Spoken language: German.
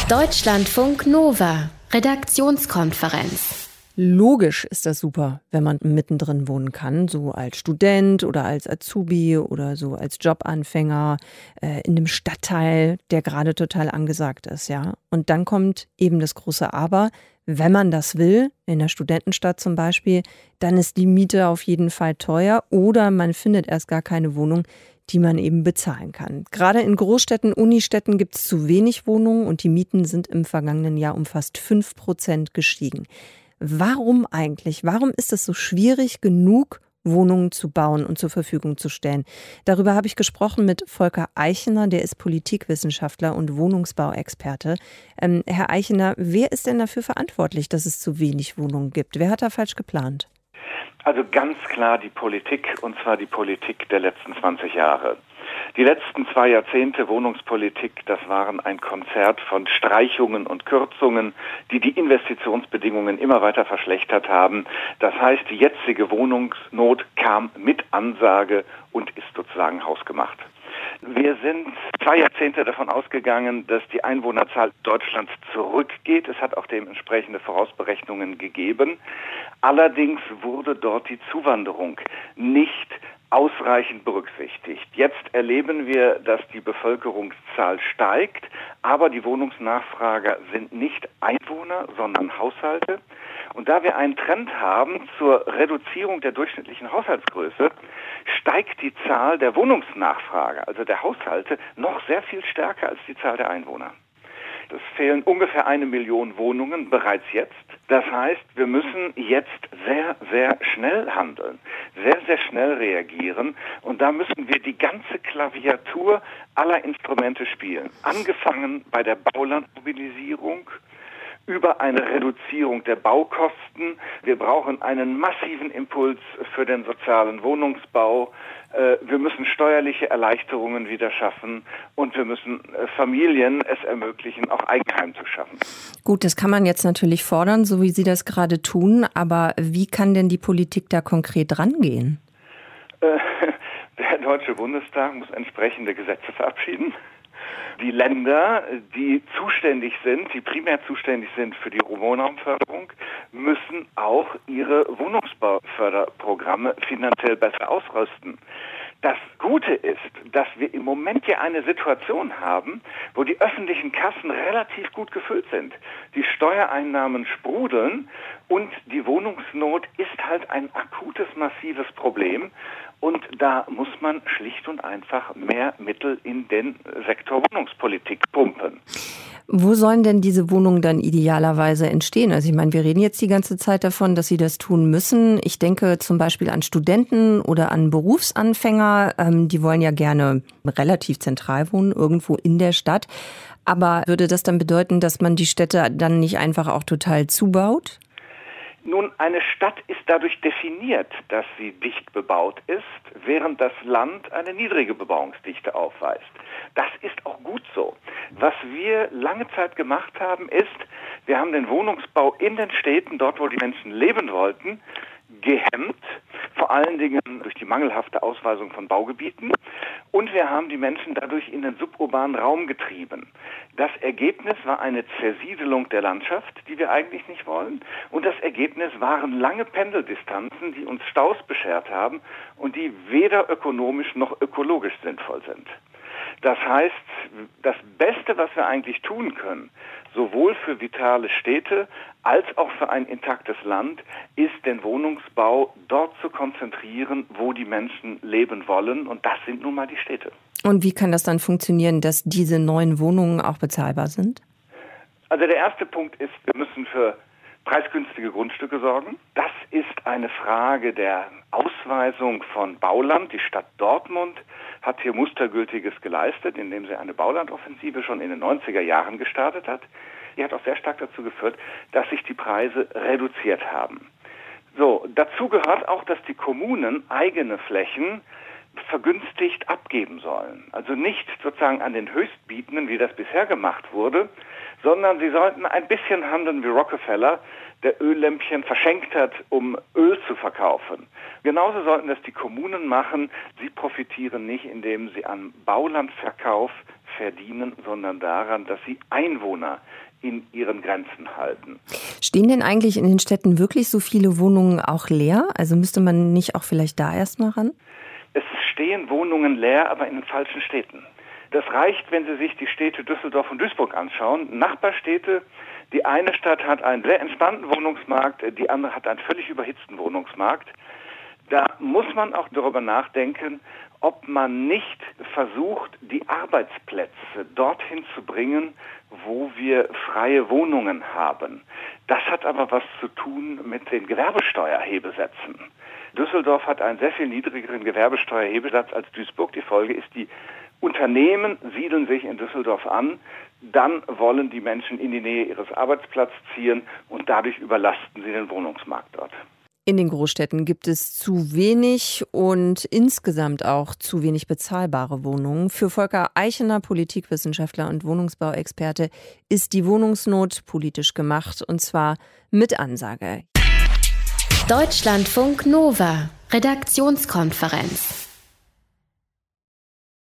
Deutschlandfunk Nova, Redaktionskonferenz. Logisch ist das super, wenn man mittendrin wohnen kann, so als Student oder als Azubi oder so als Jobanfänger in einem Stadtteil, der gerade total angesagt ist, ja. Und dann kommt eben das große Aber, wenn man das will, in der Studentenstadt zum Beispiel, dann ist die Miete auf jeden Fall teuer oder man findet erst gar keine Wohnung, die man eben bezahlen kann. Gerade in Großstädten, Unistädten gibt es zu wenig Wohnungen und die Mieten sind im vergangenen Jahr um fast 5% gestiegen. Warum eigentlich? Warum ist es so schwierig, genug Wohnungen zu bauen und zur Verfügung zu stellen? Darüber habe ich gesprochen mit Volker Eichener, der ist Politikwissenschaftler und Wohnungsbauexperte. Herr Eichener, wer ist denn dafür verantwortlich, dass es zu wenig Wohnungen gibt? Wer hat da falsch geplant? Also ganz klar die Politik, und zwar die Politik der letzten 20 Jahre. Die letzten 2 Jahrzehnte Wohnungspolitik, das waren ein Konzert von Streichungen und Kürzungen, die die Investitionsbedingungen immer weiter verschlechtert haben. Das heißt, die jetzige Wohnungsnot kam mit Ansage und ist sozusagen hausgemacht. Wir sind 2 Jahrzehnte davon ausgegangen, dass die Einwohnerzahl Deutschlands zurückgeht. Es hat auch dementsprechende Vorausberechnungen gegeben. Allerdings wurde dort die Zuwanderung nicht ausreichend berücksichtigt. Jetzt erleben wir, dass die Bevölkerungszahl steigt, aber die Wohnungsnachfrager sind nicht Einwohner, sondern Haushalte. Und da wir einen Trend haben zur Reduzierung der durchschnittlichen Haushaltsgröße, steigt die Zahl der Wohnungsnachfrager, also der Haushalte, noch sehr viel stärker als die Zahl der Einwohner. Es fehlen ungefähr 1 Million Wohnungen bereits jetzt. Das heißt, wir müssen jetzt sehr, sehr schnell handeln, sehr, sehr schnell reagieren. Und da müssen wir die ganze Klaviatur aller Instrumente spielen. Angefangen bei der Baulandmobilisierung, über eine Reduzierung der Baukosten. Wir brauchen einen massiven Impuls für den sozialen Wohnungsbau. Wir müssen steuerliche Erleichterungen wieder schaffen und wir müssen Familien es ermöglichen, auch Eigenheim zu schaffen. Gut, das kann man jetzt natürlich fordern, so wie Sie das gerade tun. Aber wie kann denn die Politik da konkret rangehen? Der Deutsche Bundestag muss entsprechende Gesetze verabschieden. Die Länder, die zuständig sind, die primär zuständig sind für die Wohnraumförderung, müssen auch ihre Wohnungsbauförderprogramme finanziell besser ausrüsten. Das Gute ist, dass wir im Moment ja eine Situation haben, wo die öffentlichen Kassen relativ gut gefüllt sind. Die Steuereinnahmen sprudeln und die Wohnungsnot ist halt ein akutes, massives Problem. Und da muss man schlicht und einfach mehr Mittel in den Sektor Wohnungspolitik pumpen. Wo sollen denn diese Wohnungen dann idealerweise entstehen? Also ich meine, wir reden jetzt die ganze Zeit davon, dass sie das tun müssen. Ich denke zum Beispiel an Studenten oder an Berufsanfänger. Die wollen ja gerne relativ zentral wohnen, irgendwo in der Stadt. Aber würde das dann bedeuten, dass man die Städte dann nicht einfach auch total zubaut? Nun, eine Stadt ist dadurch definiert, dass sie dicht bebaut ist, während das Land eine niedrige Bebauungsdichte aufweist. Das ist auch gut so. Was wir lange Zeit gemacht haben, ist, wir haben den Wohnungsbau in den Städten, dort wo die Menschen leben wollten, gehemmt, vor allen Dingen durch die mangelhafte Ausweisung von Baugebieten. Und wir haben die Menschen dadurch in den suburbanen Raum getrieben. Das Ergebnis war eine Zersiedelung der Landschaft, die wir eigentlich nicht wollen. Und das Ergebnis waren lange Pendeldistanzen, die uns Staus beschert haben und die weder ökonomisch noch ökologisch sinnvoll sind. Das heißt, das Beste, was wir eigentlich tun können, sowohl für vitale Städte als auch für ein intaktes Land, ist den Wohnungsbau dort zu konzentrieren, wo die Menschen leben wollen. Und das sind nun mal die Städte. Und wie kann das dann funktionieren, dass diese neuen Wohnungen auch bezahlbar sind? Also der erste Punkt ist, wir müssen für preisgünstige Grundstücke sorgen. Das ist eine Frage der Ausweisung von Bauland. Die Stadt Dortmund hat hier Mustergültiges geleistet, indem sie eine Baulandoffensive schon in den 90er Jahren gestartet hat. Die hat auch sehr stark dazu geführt, dass sich die Preise reduziert haben. So, dazu gehört auch, dass die Kommunen eigene Flächen vergünstigt abgeben sollen. Also nicht sozusagen an den Höchstbietenden, wie das bisher gemacht wurde, sondern sie sollten ein bisschen handeln wie Rockefeller, der Öllämpchen verschenkt hat, um Öl zu verkaufen. Genauso sollten das die Kommunen machen. Sie profitieren nicht, indem sie am Baulandverkauf verdienen, sondern daran, dass sie Einwohner in ihren Grenzen halten. Stehen denn eigentlich in den Städten wirklich so viele Wohnungen auch leer? Also müsste man nicht auch vielleicht da erstmal ran? Es stehen Wohnungen leer, aber in den falschen Städten. Das reicht, wenn Sie sich die Städte Düsseldorf und Duisburg anschauen. Nachbarstädte, die eine Stadt hat einen sehr entspannten Wohnungsmarkt, die andere hat einen völlig überhitzten Wohnungsmarkt. Da muss man auch darüber nachdenken, ob man nicht versucht, die Arbeitsplätze dorthin zu bringen, wo wir freie Wohnungen haben. Das hat aber was zu tun mit den Gewerbesteuerhebesätzen. Düsseldorf hat einen sehr viel niedrigeren Gewerbesteuerhebesatz als Duisburg. Die Folge ist, die Unternehmen siedeln sich in Düsseldorf an, dann wollen die Menschen in die Nähe ihres Arbeitsplatzes ziehen und dadurch überlasten sie den Wohnungsmarkt dort. In den Großstädten gibt es zu wenig und insgesamt auch zu wenig bezahlbare Wohnungen. Für Volker Eichener, Politikwissenschaftler und Wohnungsbauexperte, ist die Wohnungsnot politisch gemacht, und zwar mit Ansage. Deutschlandfunk Nova, Redaktionskonferenz.